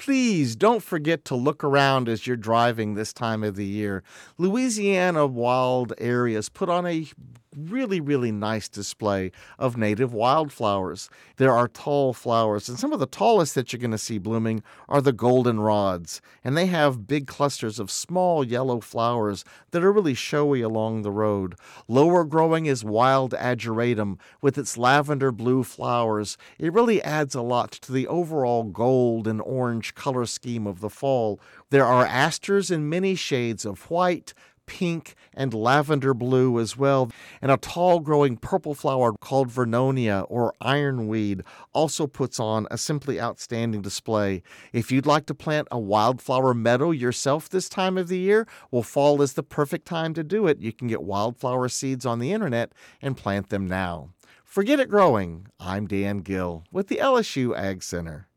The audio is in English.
Please don't forget to look around as you're driving this time of the year. Louisiana wild areas put on a really, really nice display of native wildflowers. There are tall flowers, and some of the tallest that you're going to see blooming are the goldenrods, and they have big clusters of small yellow flowers that are really showy along the road. Lower growing is wild ageratum with its lavender blue flowers. It really adds a lot to the overall gold and orange color scheme of the fall. There are asters in many shades of white, pink, and lavender blue as well. And a tall growing purple flower called Vernonia or ironweed also puts on a simply outstanding display. If you'd like to plant a wildflower meadow yourself this time of the year, well, fall is the perfect time to do it. You can get wildflower seeds on the internet and plant them now. Forget it growing. I'm Dan Gill with the LSU Ag Center.